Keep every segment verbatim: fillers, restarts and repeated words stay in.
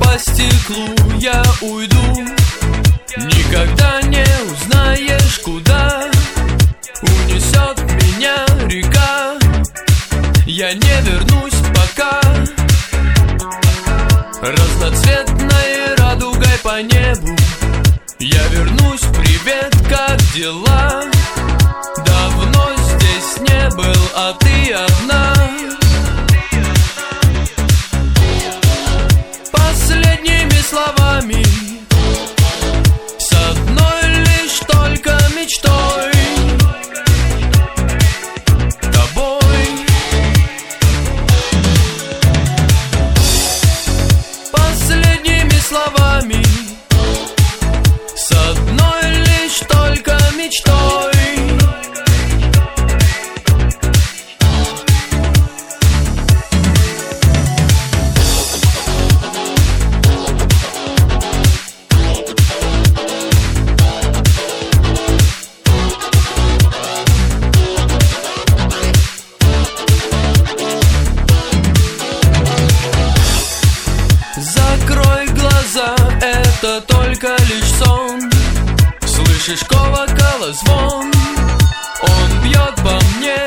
по стеклу я уйду. Никогда не узнаешь, куда унесет меня река. Я не вернусь пока. Разноцветной радугой по небу я вернусь, привет, как дела? Давно здесь не был, а ты одна. Последними словами, с одной лишь только мечтой, тобой. Последними словами, с одной лишь только мечтой. Закрой глаза, это только лишь сон. Слышишь колокола звон, он бьет по мне.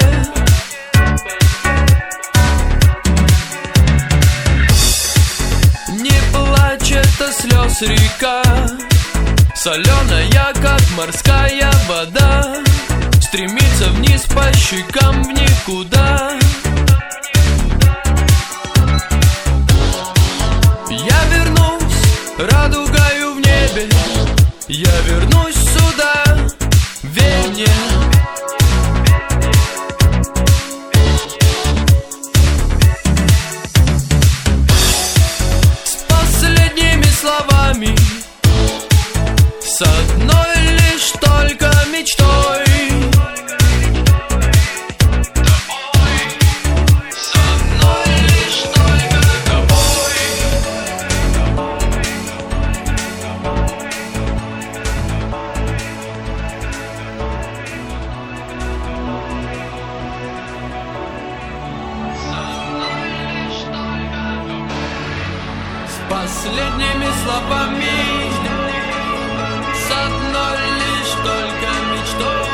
Не плачь, это слез река, соленая, как морская вода, стремится вниз по щекам в никуда. Я вернусь радугою в небе, я вернусь сюда, верь мне. С последними словами, с одной лишь только мечтой. Последними словами, с одной лишь только мечтой.